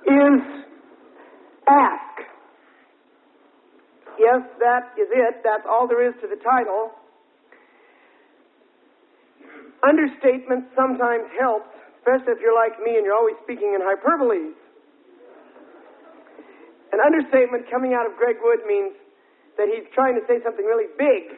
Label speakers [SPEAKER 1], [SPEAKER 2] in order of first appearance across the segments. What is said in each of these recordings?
[SPEAKER 1] is ask. Yes, that is it. That's all there is to the title. Understatement sometimes helps, especially if you're like me and you're always speaking in hyperboles. An understatement coming out of Greg Wood means that he's trying to say something really big.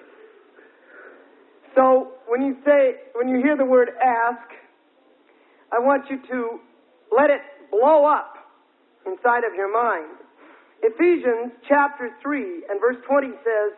[SPEAKER 1] So when you hear the word ask, I want you to let it blow up inside of your mind. Ephesians chapter 3 and verse 20 says,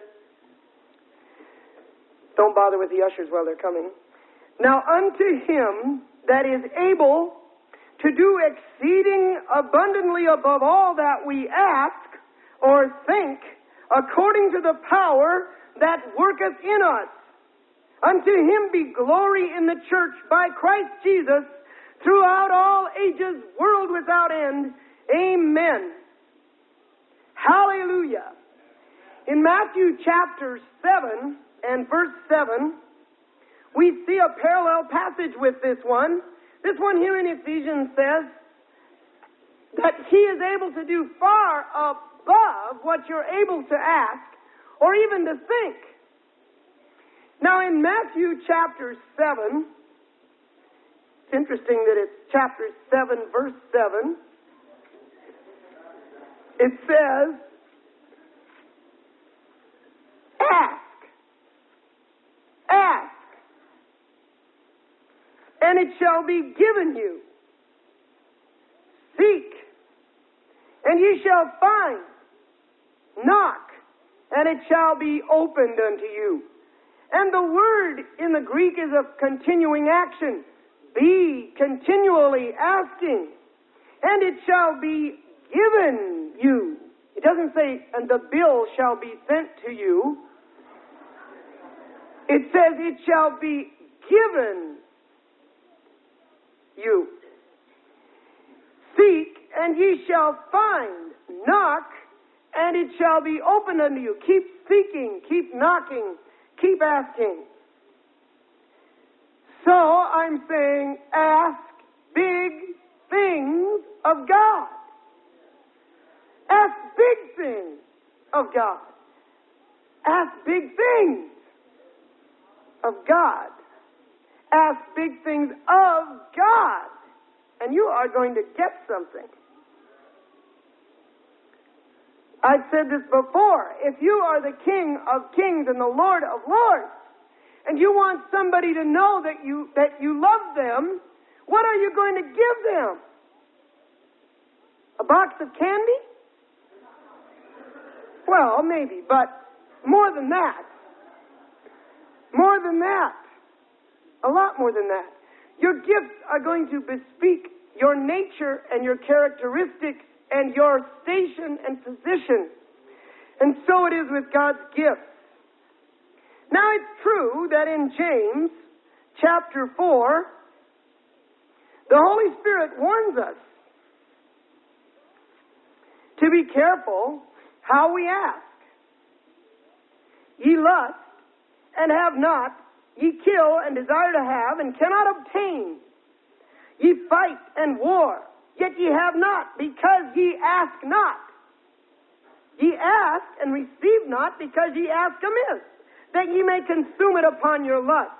[SPEAKER 1] don't bother with the ushers while they're coming. Now unto him that is able to do exceeding abundantly above all that we ask or think, according to the power that worketh in us. Unto him be glory in the church by Christ Jesus throughout all ages, world without end. Amen. Hallelujah. In Matthew chapter 7 and verse 7, we see a parallel passage with this one. This one here in Ephesians says that he is able to do far above what you're able to ask or even to think. Now in Matthew chapter 7, it's interesting that it's chapter 7, verse 7. It says, ask, and it shall be given you. Seek, and ye shall find. Knock, and it shall be opened unto you. And the word in the Greek is a continuing action. Be continually asking, and it shall be given you. It doesn't say, and the bill shall be sent to you. It says, it shall be given you. Seek, and ye shall find. Knock, and it shall be opened unto you. Keep seeking, keep knocking, keep asking. So I'm saying, ask big things of God. Ask big things of God. Ask big things of God. Ask big things of God. And you are going to get something. I've said this before. If you are the King of Kings and the Lord of Lords, and you want somebody to know that you love them, what are you going to give them? A box of candy? Well, maybe, but more than that. More than that. A lot more than that. Your gifts are going to bespeak your nature and your characteristics and your station and position. And so it is with God's gifts. Now it's true that in James chapter 4, the Holy Spirit warns us to be careful how we ask. Ye lust and have not, ye kill and desire to have and cannot obtain. Ye fight and war, yet ye have not, because ye ask not. Ye ask and receive not, because ye ask amiss, that ye may consume it upon your lust.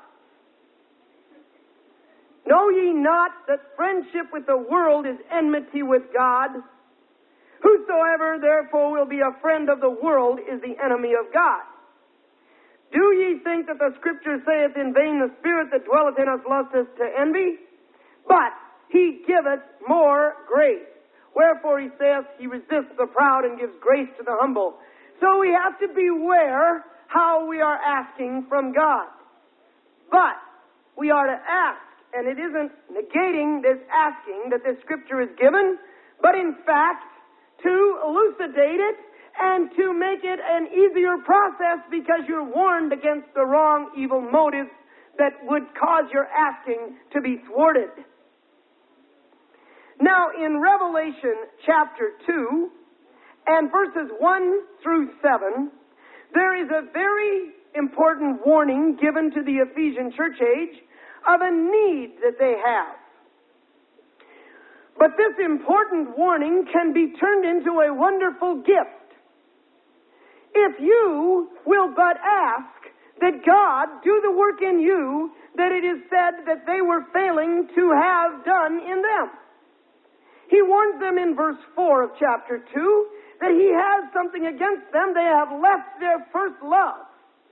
[SPEAKER 1] Know ye not that friendship with the world is enmity with God? Whosoever therefore will be a friend of the world is the enemy of God. Do ye think that the Scripture saith in vain, the Spirit that dwelleth in us lusteth to envy? But he giveth more grace. Wherefore he saith, he resists the proud and gives grace to the humble. So we have to beware how we are asking from God. But we are to ask, and it isn't negating this asking that this Scripture is given, but in fact to elucidate it and to make it an easier process, because you're warned against the wrong, evil motives that would cause your asking to be thwarted. Now, in Revelation chapter 2 and verses 1 through 7, there is a very important warning given to the Ephesian church age of a need that they have. But this important warning can be turned into a wonderful gift. If you will but ask that God do the work in you that it is said that they were failing to have done in them. He warns them in verse 4 of chapter 2 that he has something against them. They have left their first love.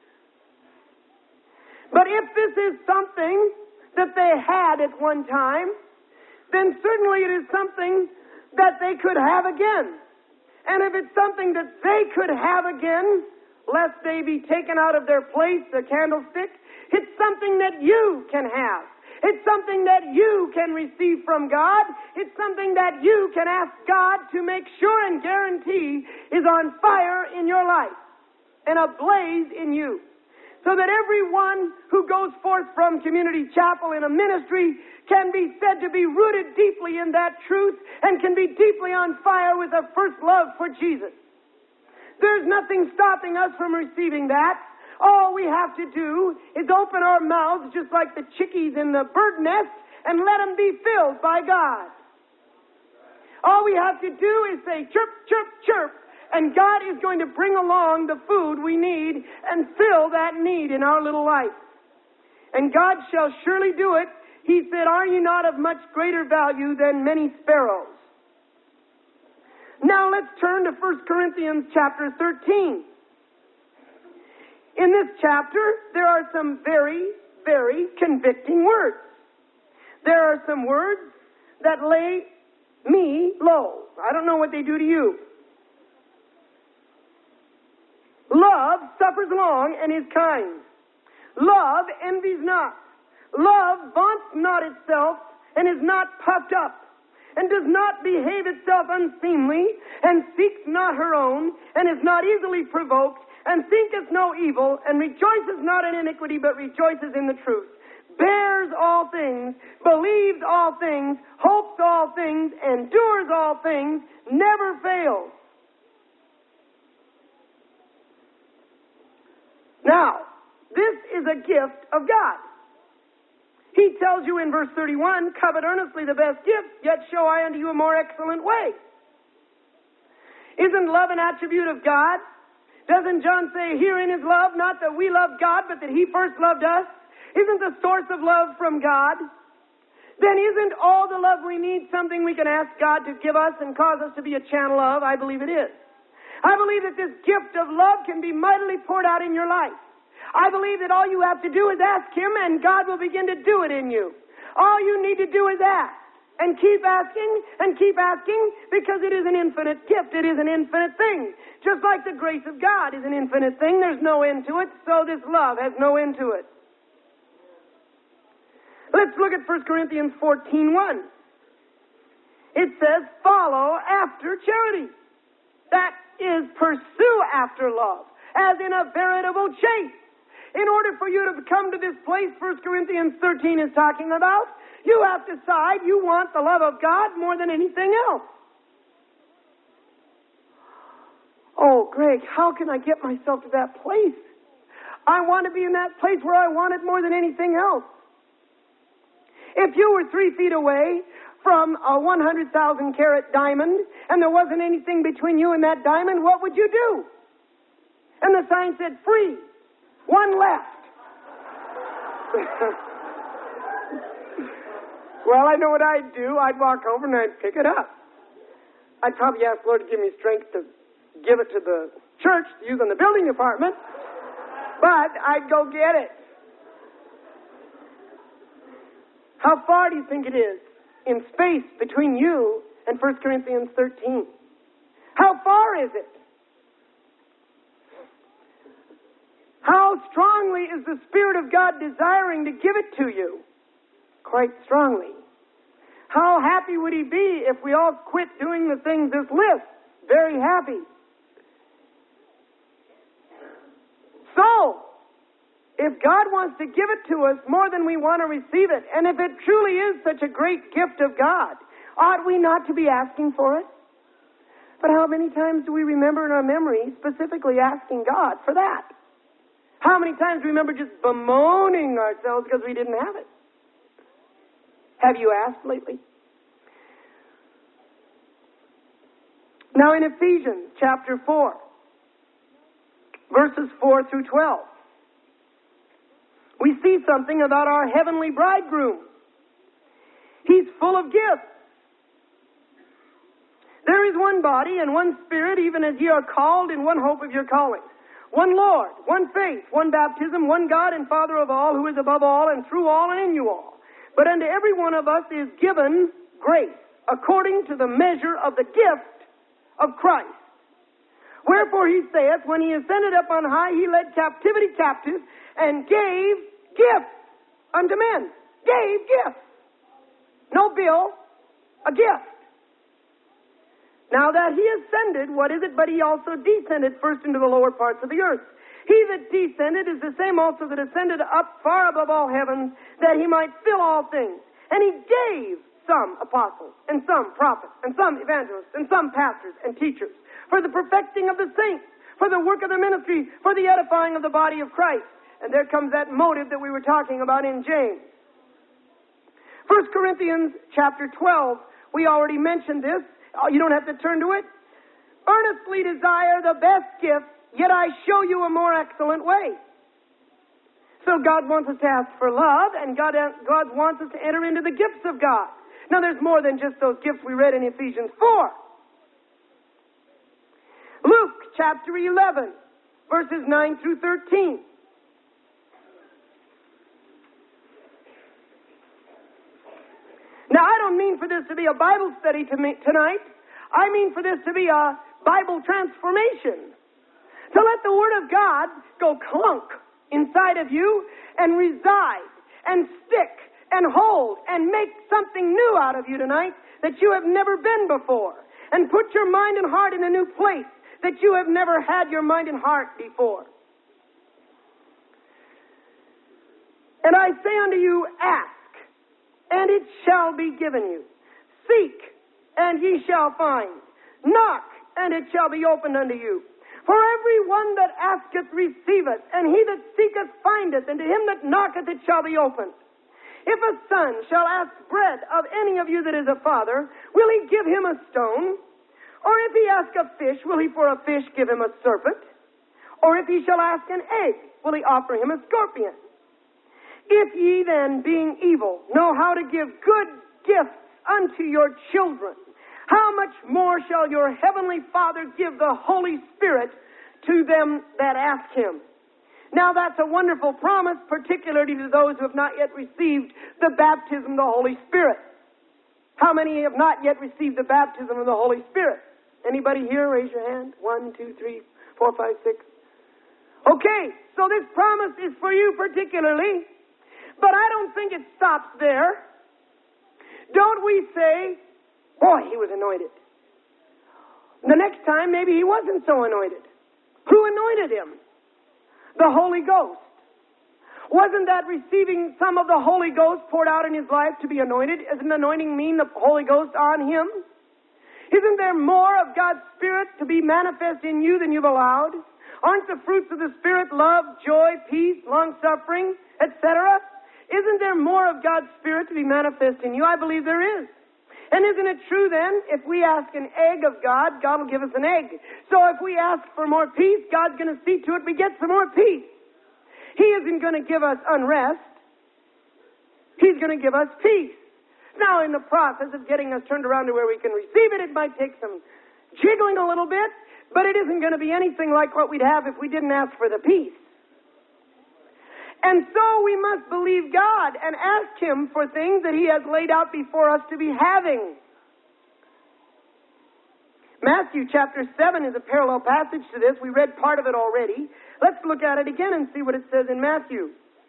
[SPEAKER 1] But if this is something that they had at one time, then certainly it is something that they could have again. And if it's something that they could have again, lest they be taken out of their place, the candlestick, it's something that you can have. It's something that you can receive from God. It's something that you can ask God to make sure and guarantee is on fire in your life and ablaze in you. So that everyone who goes forth from Community Chapel in a ministry can be said to be rooted deeply in that truth and can be deeply on fire with a first love for Jesus. There's nothing stopping us from receiving that. All we have to do is open our mouths just like the chickies in the bird nest and let them be filled by God. All we have to do is say chirp, chirp, chirp, and God is going to bring along the food we need and fill that need in our little life. And God shall surely do it. He said, "Are you not of much greater value than many sparrows?" Now let's turn to 1 Corinthians chapter 13. In this chapter, there are some very, very convicting words. There are some words that lay me low. I don't know what they do to you. Love suffers long and is kind. Love envies not. Love vaunts not itself and is not puffed up, and does not behave itself unseemly, and seeks not her own, and is not easily provoked, and thinketh no evil, and rejoices not in iniquity, but rejoices in the truth. Bears all things, believes all things, hopes all things, endures all things, never fails. Now, this is a gift of God. He tells you in verse 31, "Covet earnestly the best gift, yet show I unto you a more excellent way." Isn't love an attribute of God? Doesn't John say, "Herein is love, not that we love God, but that He first loved us"? Isn't the source of love from God? Then isn't all the love we need something we can ask God to give us and cause us to be a channel of? I believe it is. I believe that this gift of love can be mightily poured out in your life. I believe that all you have to do is ask Him, and God will begin to do it in you. All you need to do is ask, and keep asking, because it is an infinite gift. It is an infinite thing. Just like the grace of God is an infinite thing. There's no end to it, so this love has no end to it. Let's look at 1 Corinthians 14:1. It says, "Follow after charity." That is, pursue after love, as in a veritable chase. In order for you to come to this place 1 Corinthians 13 is talking about, you have to decide you want the love of God more than anything else. Oh, Greg, how can I get myself to that place? I want to be in that place where I want it more than anything else. If you were 3 feet away from a 100,000 carat diamond and there wasn't anything between you and that diamond, what would you do? And the sign said, "Free. One left." Well, I know what I'd do. I'd walk over and I'd pick it up. I'd probably ask the Lord to give me strength to give it to the church to use on the building department. But I'd go get it. How far do you think it is in space between you and 1 Corinthians 13? How far is it? How strongly is the Spirit of God desiring to give it to you? Quite strongly. How happy would He be if we all quit doing the things this lists? Very happy. So, if God wants to give it to us more than we want to receive it, and if it truly is such a great gift of God, ought we not to be asking for it? But how many times do we remember in our memory specifically asking God for that? How many times do we remember just bemoaning ourselves because we didn't have it? Have you asked lately? Now in Ephesians chapter 4, verses 4 through 12, we see something about our heavenly bridegroom. He's full of gifts. There is one body and one Spirit, even as ye are called in one hope of your calling. One Lord, one faith, one baptism, one God and Father of all, who is above all and through all and in you all. But unto every one of us is given grace, according to the measure of the gift of Christ. Wherefore he saith, when he ascended up on high, he led captivity captive and gave gifts unto men. Gave gifts. No bill, a gift. Now that he ascended, what is it? But he also descended first into the lower parts of the earth. He that descended is the same also that ascended up far above all heavens, that he might fill all things. And he gave some apostles, and some prophets, and some evangelists, and some pastors and teachers, for the perfecting of the saints, for the work of the ministry, for the edifying of the body of Christ. And there comes that motive that we were talking about in James. 1 Corinthians chapter 12, we already mentioned this. You don't have to turn to it. Earnestly desire the best gift, yet I show you a more excellent way. So God wants us to ask for love, and God wants us to enter into the gifts of God. Now there's more than just those gifts we read in Ephesians 4. Luke chapter 11, verses 9 through 13. Now, I don't mean for this to be a Bible study tonight. I mean for this to be a Bible transformation. To let the Word of God go clunk inside of you and reside and stick and hold and make something new out of you tonight that you have never been before. And put your mind and heart in a new place that you have never had your mind and heart before. And I say unto you, ask, and it shall be given you. Seek, and ye shall find. Knock, and it shall be opened unto you. For every one that asketh receiveth, and he that seeketh findeth, and to him that knocketh it shall be opened. If a son shall ask bread of any of you that is a father, will he give him a stone? Or if he ask a fish, will he for a fish give him a serpent? Or if he shall ask an egg, will he offer him a scorpion? If ye then, being evil, know how to give good gifts unto your children, how much more shall your heavenly Father give the Holy Spirit to them that ask him? Now that's a wonderful promise, particularly to those who have not yet received the baptism of the Holy Spirit. How many have not yet received the baptism of the Holy Spirit? Anybody here? Raise your hand. 1, 2, 3, 4, 5, 6. Okay, so this promise is for you particularly. But I don't think it stops there. Don't we say, boy, he was anointed. The next time, maybe he wasn't so anointed. Who anointed him? The Holy Ghost. Wasn't that receiving some of the Holy Ghost poured out in his life to be anointed? Doesn't anointing mean the Holy Ghost on him? Isn't there more of God's Spirit to be manifest in you than you've allowed? Aren't the fruits of the Spirit love, joy, peace, long-suffering, etc.? Isn't there more of God's Spirit to be manifest in you? I believe there is. And isn't it true then, if we ask an egg of God, God will give us an egg. So if we ask for more peace, God's going to see to it we get some more peace. He isn't going to give us unrest. He's going to give us peace. Now, in the process of getting us turned around to where we can receive it, it might take some jiggling a little bit, but it isn't going to be anything like what we'd have if we didn't ask for the peace. And so we must believe God and ask Him for things that He has laid out before us to be having. Matthew chapter 7 is a parallel passage to this. We read part of it already. Let's look at it again and see what it says in Matthew.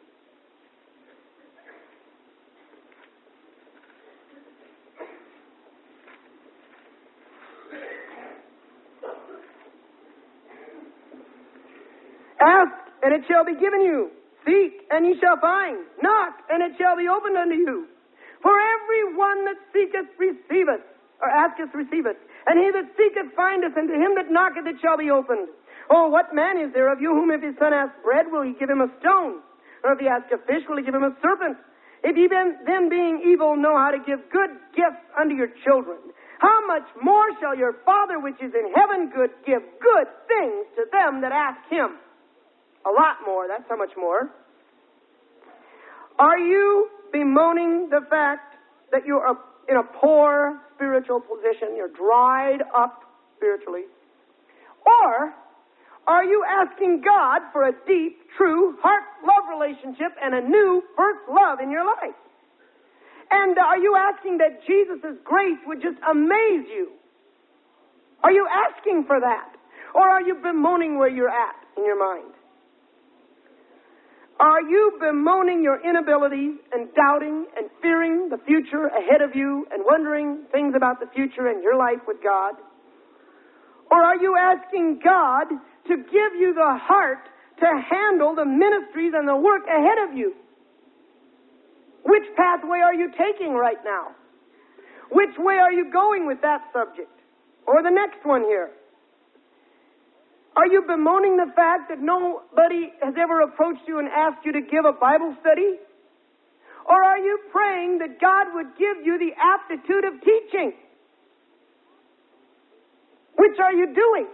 [SPEAKER 1] Ask, and it shall be given you. Seek, and ye shall find. Knock, and it shall be opened unto you. For every one that seeketh receiveth, or asketh receiveth. And he that seeketh findeth, and to him that knocketh it shall be opened. Oh, what man is there of you whom if his son ask bread, will he give him a stone? Or if he ask a fish, will he give him a serpent? If ye then being evil know how to give good gifts unto your children, how much more shall your Father which is in heaven give good things to them that ask Him? A lot more. That's how much more. Are you bemoaning the fact that you are in a poor spiritual position? You're dried up spiritually. Or are you asking God for a deep, true, heart-love relationship and a new first love in your life? And are you asking that Jesus' grace would just amaze you? Are you asking for that? Or are you bemoaning where you're at in your mind? Are you bemoaning your inabilities and doubting and fearing the future ahead of you and wondering things about the future and your life with God? Or are you asking God to give you the heart to handle the ministries and the work ahead of you? Which pathway are you taking right now? Which way are you going with that subject? Or the next one here. Are you bemoaning the fact that nobody has ever approached you and asked you to give a Bible study? Or are you praying that God would give you the aptitude of teaching? Which are you doing?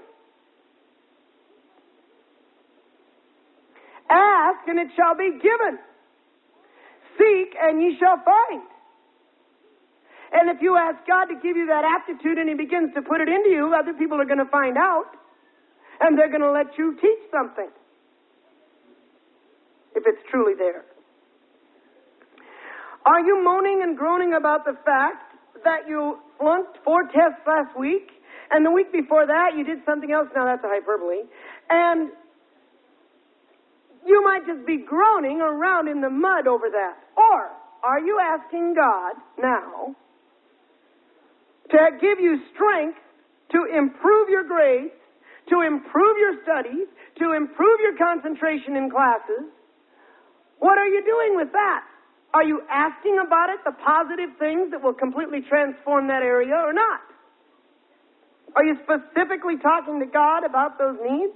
[SPEAKER 1] Ask, and it shall be given. Seek, and ye shall find. And if you ask God to give you that aptitude and He begins to put it into you, other people are going to find out, and they're going to let you teach something, if it's truly there. Are you moaning and groaning about the fact that you flunked 4 tests last week, and the week before that you did something else? Now that's a hyperbole. And you might just be groaning around in the mud over that. Or are you asking God now to give you strength to improve your grades, to improve your studies, to improve your concentration in classes? What are you doing with that? Are you asking about it, the positive things that will completely transform that area, or not? Are you specifically talking to God about those needs?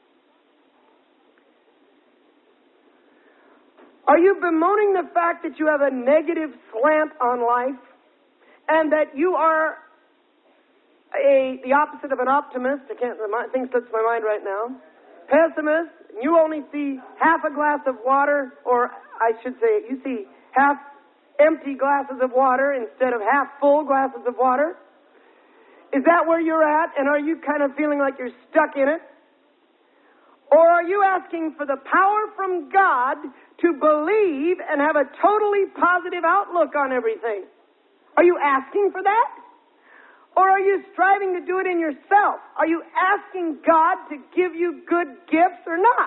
[SPEAKER 1] Are you bemoaning the fact that you have a negative slant on life and that you are the opposite of an optimist? Thing slips my mind right now. Pessimist. You only see half a glass of water, or I should say, you see half empty glasses of water instead of half full glasses of water. Is that where you're at? And are you kind of feeling like you're stuck in it? Or are you asking for the power from God to believe and have a totally positive outlook on everything? Are you asking for that? Or are you striving to do it in yourself? Are you asking God to give you good gifts or not?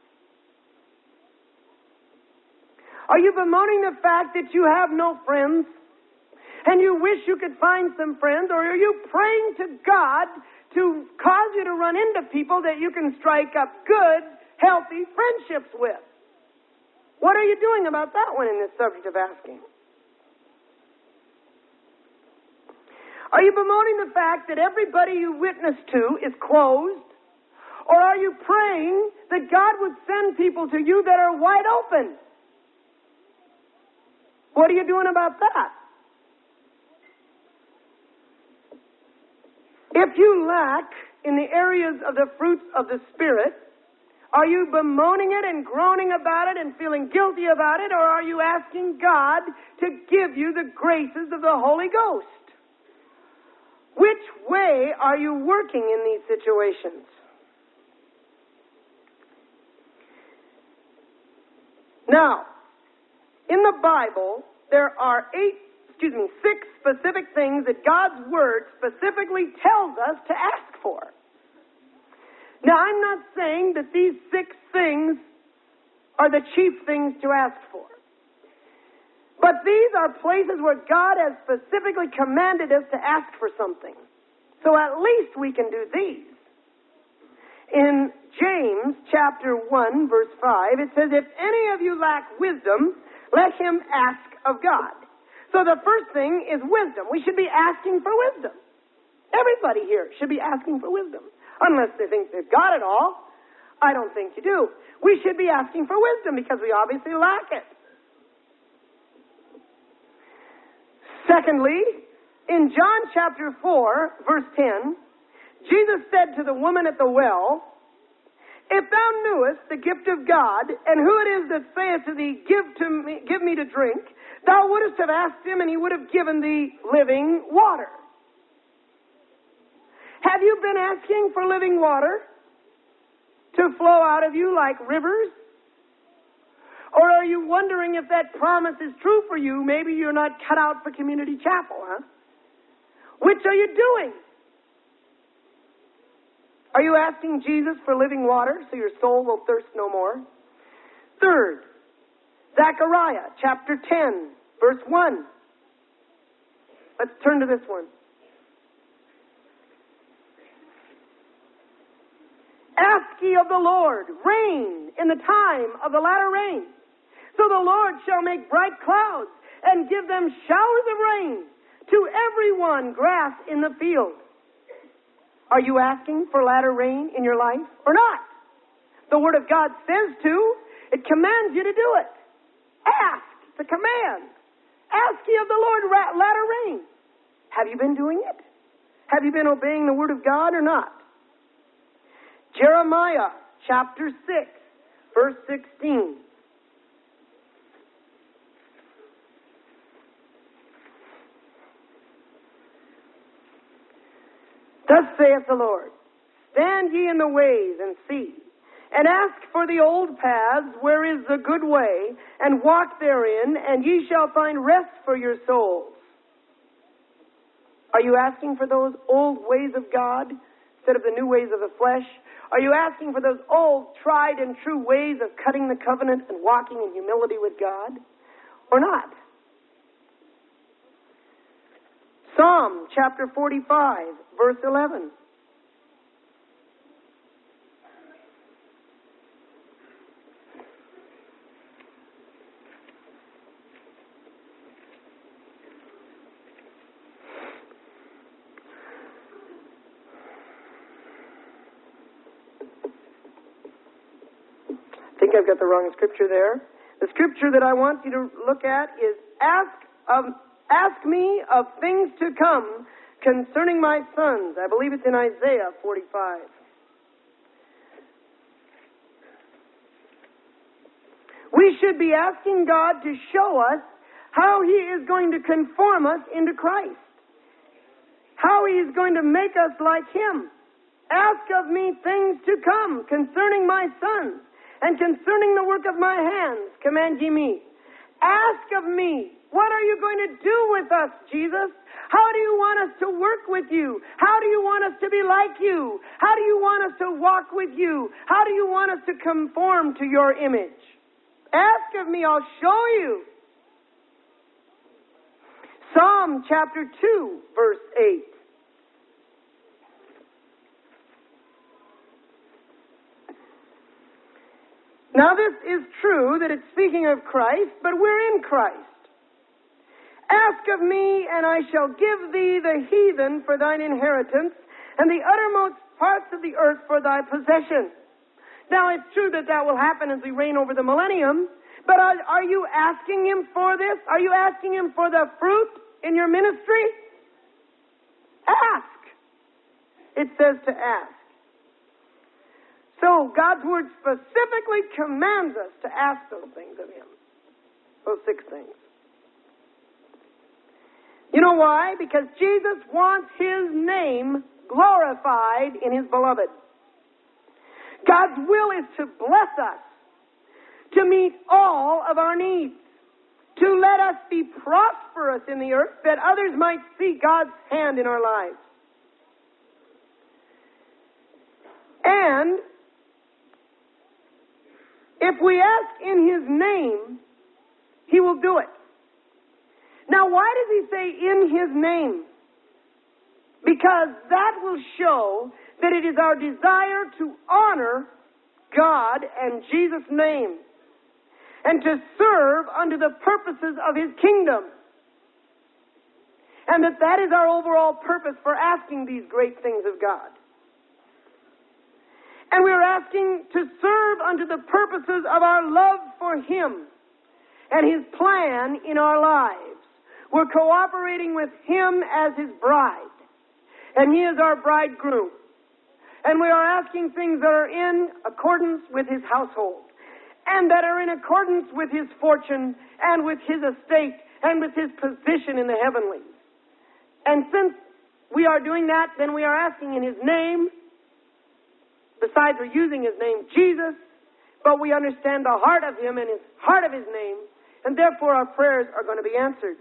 [SPEAKER 1] Are you bemoaning the fact that you have no friends and you wish you could find some friends? Or are you praying to God to cause you to run into people that you can strike up good, healthy friendships with? What are you doing about that one in this subject of asking? Are you bemoaning the fact that everybody you witness to is closed? Or are you praying that God would send people to you that are wide open? What are you doing about that? If you lack in the areas of the fruits of the Spirit, are you bemoaning it and groaning about it and feeling guilty about it? Or are you asking God to give you the graces of the Holy Ghost? Which way are you working in these situations? Now, in the Bible, there are 6 specific things that God's Word specifically tells us to ask for. Now, I'm not saying that these 6 things are the chief things to ask for. But these are places where God has specifically commanded us to ask for something. So at least we can do these. In James chapter 1, verse 5, it says, "If any of you lack wisdom, let him ask of God." So the first thing is wisdom. We should be asking for wisdom. Everybody here should be asking for wisdom. Unless they think they've got it all. I don't think you do. We should be asking for wisdom because we obviously lack it. Secondly, In John chapter 4, verse 10, Jesus said to the woman at the well, if thou knewest the gift of God, and who it is that saith to thee, give me to drink, thou wouldst have asked him, and he would have given thee living water. Have you been asking for living water to flow out of you like rivers? Or are you wondering if that promise is true for you? Maybe you're not cut out for community chapel, huh? Which are you doing? Are you asking Jesus for living water so your soul will thirst no more? Third, Zechariah chapter 10, verse 1. Let's turn to this one. Ask ye of the Lord rain in the time of the latter rain. So the Lord shall make bright clouds and give them showers of rain to everyone grass in the field. Are you asking for latter rain in your life or not? The Word of God says to. It commands you to do it. Ask. It's a command. Ask ye of the Lord latter rain. Have you been doing it? Have you been obeying the Word of God or not? Jeremiah chapter 6, verse 16. Thus saith the Lord, stand ye in the ways and see, and ask for the old paths where is the good way, and walk therein, and ye shall find rest for your souls. Are you asking for those old ways of God instead of the new ways of the flesh? Are you asking for those old, tried and true ways of cutting the covenant and walking in humility with God? Or not? Psalm chapter 45, verse 11. I think I've got the wrong scripture there. The scripture that I want you to look at is, Ask me of things to come concerning my sons. I believe it's in Isaiah 45. We should be asking God to show us how He is going to conform us into Christ. How He is going to make us like Him. Ask of me things to come concerning my sons, and concerning the work of my hands, command ye me. Ask of me, what are you going to do with us, Jesus? How do you want us to work with you? How do you want us to be like you? How do you want us to walk with you? How do you want us to conform to your image? Ask of me, I'll show you. Psalm chapter 2, verse 8. Now this is true that it's speaking of Christ, but we're in Christ. Ask of me, and I shall give thee the heathen for thine inheritance, and the uttermost parts of the earth for thy possession. Now it's true that that will happen as we reign over the millennium, but are you asking Him for this? Are you asking Him for the fruit in your ministry? Ask. It says to ask. So God's Word specifically commands us to ask those things of Him. Those 6 things. You know why? Because Jesus wants His name glorified in His beloved. God's will is to bless us, to meet all of our needs, to let us be prosperous in the earth, that others might see God's hand in our lives. And if we ask in His name, He will do it. Now, why does He say in His name? Because that will show that it is our desire to honor God and Jesus' name and to serve under the purposes of His kingdom. And that is our overall purpose for asking these great things of God. And we're asking to serve unto the purposes of our love for Him and His plan in our lives. We're cooperating with Him as His bride. And He is our bridegroom. And we are asking things that are in accordance with His household, and that are in accordance with His fortune, and with His estate, and with His position in the heavenlies. And since we are doing that, then we are asking in His name. Besides, we're using His name, Jesus, but we understand the heart of Him and His heart of His name, and therefore our prayers are going to be answered.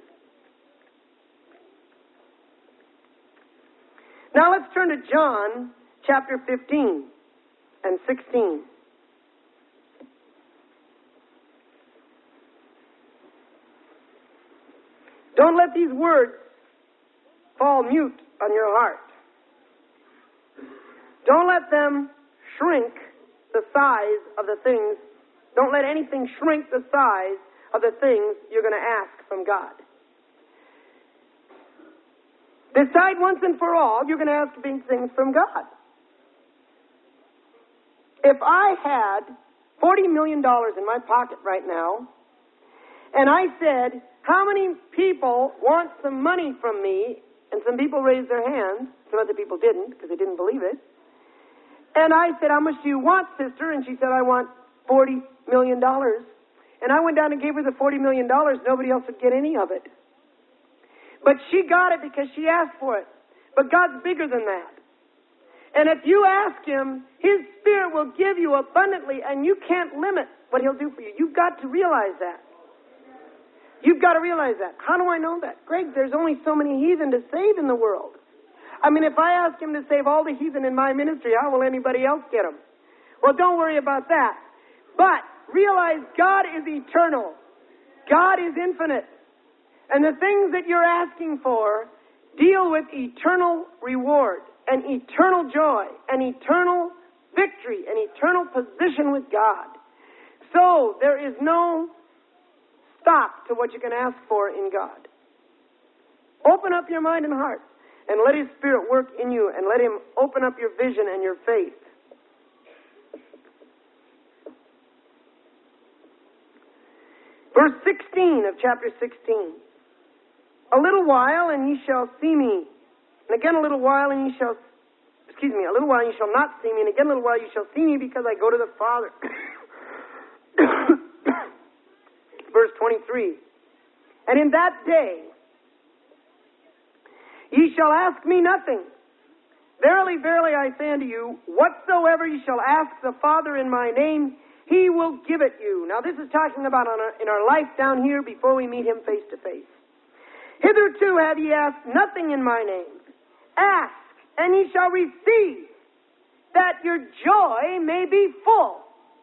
[SPEAKER 1] Now let's turn to John chapter 15 and 16. Don't let these words fall mute on your heart. Don't let them shrink the size of the things. Don't let anything shrink the size of the things you're going to ask from God. Decide once and for all you're going to ask big things from God. If I had $40 million in my pocket right now, and I said, how many people want some money from me? And some people raised their hands. Some other people didn't, because they didn't believe it. And I said, how much do you want, sister? And she said, I want $40 million. And I went down and gave her the $40 million. Nobody else would get any of it. But she got it because she asked for it. But God's bigger than that. And if you ask Him, His Spirit will give you abundantly, and you can't limit what He'll do for you. You've got to realize that. You've got to realize that. How do I know that? Greg, there's only so many heathen to save in the world. I mean, if I ask Him to save all the heathen in my ministry, how will anybody else get them? Well, don't worry about that. But realize God is eternal. God is infinite. And the things that you're asking for deal with eternal reward and eternal joy and eternal victory and eternal position with God. So there is no stop to what you can ask for in God. Open up your mind and heart and let His Spirit work in you, and let Him open up your vision and your faith. Verse 16 of chapter 16. A little while and ye shall see me. And again a little while and ye shall, a little while and ye shall not see me. And again a little while you shall see me, because I go to the Father. Verse 23. And in that day ye shall ask me nothing. Verily, verily, I say unto you, whatsoever ye shall ask the Father in my name, He will give it you. Now this is talking about in our life down here before we meet Him face to face. Hitherto have ye asked nothing in my name. Ask, and ye shall receive, that your joy may be full.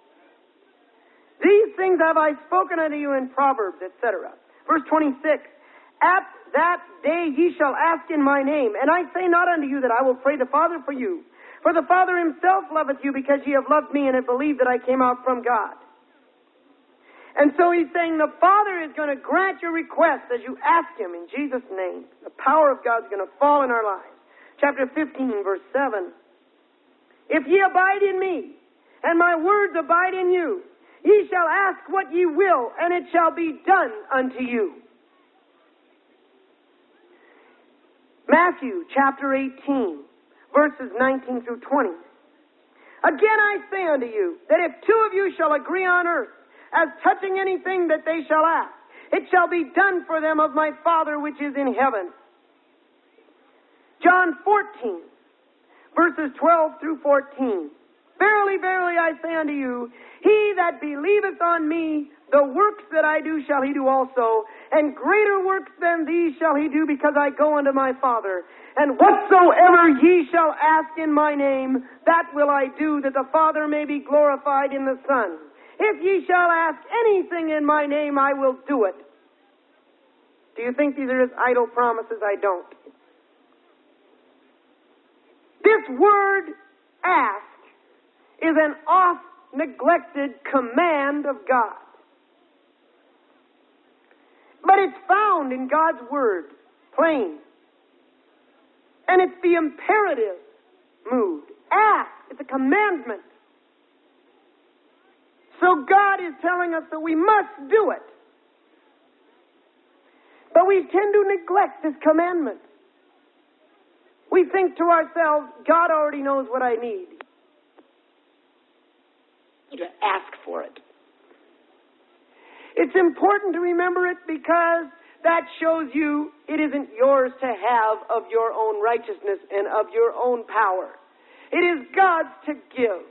[SPEAKER 1] These things have I spoken unto you in Proverbs, etc. Verse 26. At that day ye shall ask in my name, and I say not unto you that I will pray the Father for you. For the Father Himself loveth you, because ye have loved me and have believed that I came out from God. And so He's saying the Father is going to grant your request as you ask Him in Jesus' name. The power of God is going to fall in our lives. Chapter 15, verse 7. If ye abide in me, and my words abide in you, ye shall ask what ye will, and it shall be done unto you. Matthew chapter 18, verses 19 through 20. Again I say unto you, that if two of you shall agree on earth, as touching anything that they shall ask, it shall be done for them of my Father which is in heaven. John 14, verses 12 through 14. Verily, verily, I say unto you, he that believeth on me, the works that I do shall he do also, and greater works than these shall he do, because I go unto my Father. And whatsoever ye shall ask in my name, that will I do, that the Father may be glorified in the Son. If ye shall ask anything in my name, I will do it. Do you think these are just idle promises? I don't. This word, ask, is an oft-neglected command of God. But it's found in God's Word, plain. And it's the imperative mood. Ask. It's a commandment. So God is telling us that we must do it. But we tend to neglect this commandment. We think to ourselves, God already knows what I need. To ask for it. It's important to remember it because that shows you it isn't yours to have of your own righteousness and of your own power. It is God's to give.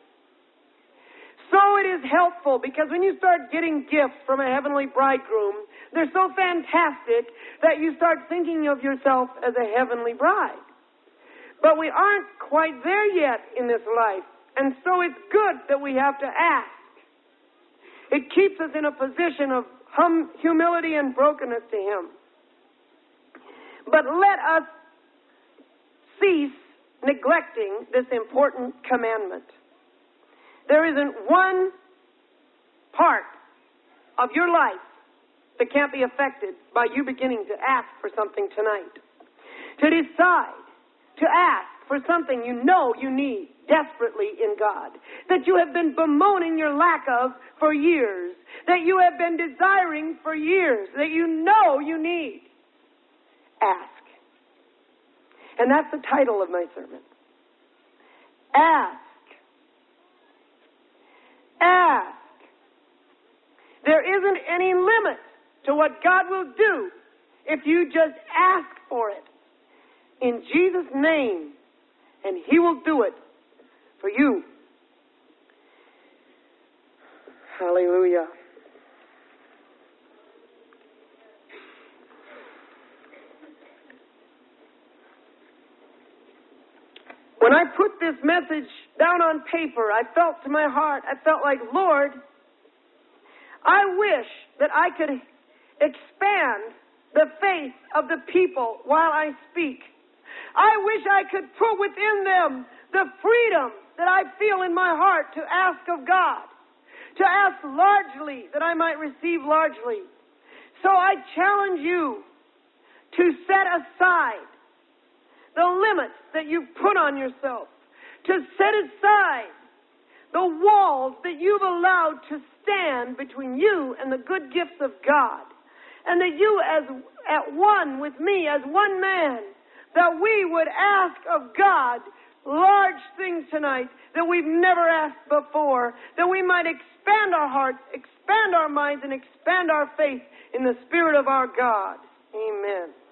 [SPEAKER 1] So it is helpful because when you start getting gifts from a heavenly bridegroom, they're so fantastic that you start thinking of yourself as a heavenly bride. But we aren't quite there yet in this life. And so it's good that we have to ask. It keeps us in a position of humility and brokenness to Him. But let us cease neglecting this important commandment. There isn't one part of your life that can't be affected by you beginning to ask for something tonight. To decide to ask for something you know you need desperately in God, that you have been bemoaning your lack of for years, that you have been desiring for years, that you know you need. Ask. And that's the title of my sermon. Ask. Ask. There isn't any limit to what God will do if you just ask for it in Jesus' name, and He will do it for you. Hallelujah. When I put this message down on paper, I felt to my heart, I felt like, Lord, I wish that I could expand the faith of the people while I speak. I wish I could put within them the freedom that I feel in my heart to ask of God, to ask largely that I might receive largely. So I challenge you to set aside the limits that you've put on yourself, to set aside the walls that you've allowed to stand between you and the good gifts of God, and that you as at one with me, as one man, that we would ask of God large things tonight that we've never asked before, that we might expand our hearts, expand our minds, and expand our faith in the Spirit of our God. Amen.